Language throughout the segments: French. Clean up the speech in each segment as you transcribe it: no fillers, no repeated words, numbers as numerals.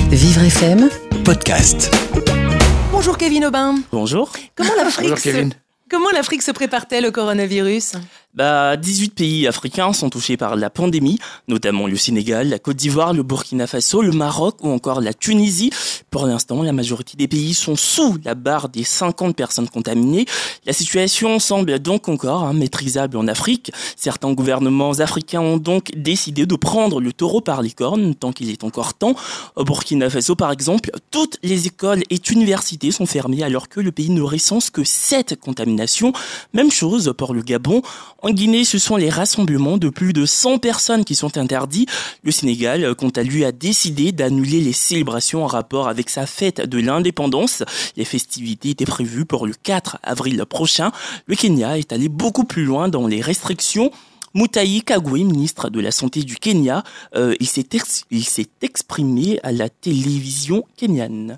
Vivre FM podcast. Bonjour Kevin Aubin. Bonjour. Comment Bonjour Kevin. Comment l'Afrique se prépare-t-elle au coronavirus ? 18 pays africains sont touchés par la pandémie, notamment le Sénégal, la Côte d'Ivoire, le Burkina Faso, le Maroc ou encore la Tunisie. Pour l'instant, la majorité des pays sont sous la barre des 50 personnes contaminées. La situation semble donc encore maîtrisable en Afrique. Certains gouvernements africains ont donc décidé de prendre le taureau par les cornes tant qu'il est encore temps. Au Burkina Faso, par exemple, toutes les écoles et universités sont fermées alors que le pays ne recense que 7 contaminations. Même chose pour le Gabon. En Guinée, ce sont les rassemblements de plus de 100 personnes qui sont interdits. Le Sénégal, quant à lui, a décidé d'annuler les célébrations en rapport avec sa fête de l'indépendance. Les festivités étaient prévues pour le 4 avril prochain. Le Kenya est allé beaucoup plus loin dans les restrictions. Mutahi Kagwe, ministre de la Santé du Kenya, il s'est exprimé à la télévision kenyane.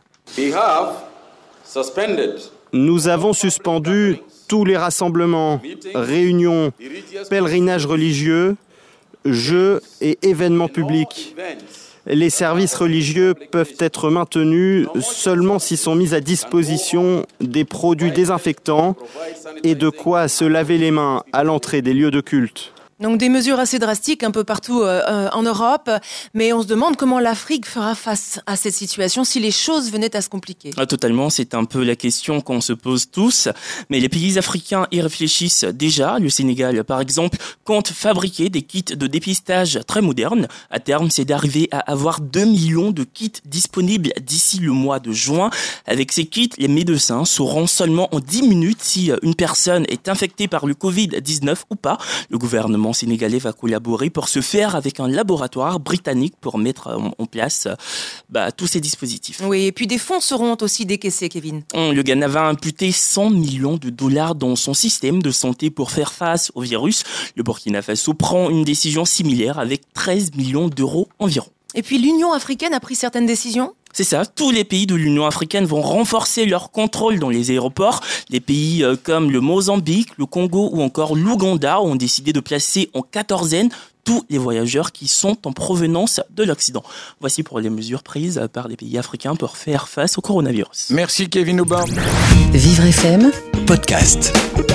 Nous avons suspendu tous les rassemblements, réunions, pèlerinages religieux, jeux et événements publics. Les services religieux peuvent être maintenus seulement s'ils sont mis à disposition des produits désinfectants et de quoi se laver les mains à l'entrée des lieux de culte. Donc des mesures assez drastiques un peu partout en Europe, mais on se demande comment l'Afrique fera face à cette situation si les choses venaient à se compliquer. Totalement, c'est un peu la question qu'on se pose tous, mais les pays africains y réfléchissent déjà. Le Sénégal, par exemple, compte fabriquer des kits de dépistage très modernes. À terme, c'est d'arriver à avoir 2 millions de kits disponibles d'ici le mois de juin. Avec ces kits, les médecins sauront seulement en 10 minutes si une personne est infectée par le Covid-19 ou pas. Le gouvernement sénégalais va collaborer pour se faire avec un laboratoire britannique pour mettre en place tous ces dispositifs. Oui, et puis des fonds seront aussi décaissés, Kevin. Le Ghana va imputer 100 millions de dollars dans son système de santé pour faire face au virus. Le Burkina Faso prend une décision similaire avec 13 millions d'euros environ. Et puis l'Union africaine a pris certaines décisions ? C'est ça, tous les pays de l'Union africaine vont renforcer leur contrôle dans les aéroports. Les pays comme le Mozambique, le Congo ou encore l'Ouganda ont décidé de placer en quatorzaine tous les voyageurs qui sont en provenance de l'Occident. Voici pour les mesures prises par les pays africains pour faire face au coronavirus. Merci Kevin Aubin. Vivre FM Podcast.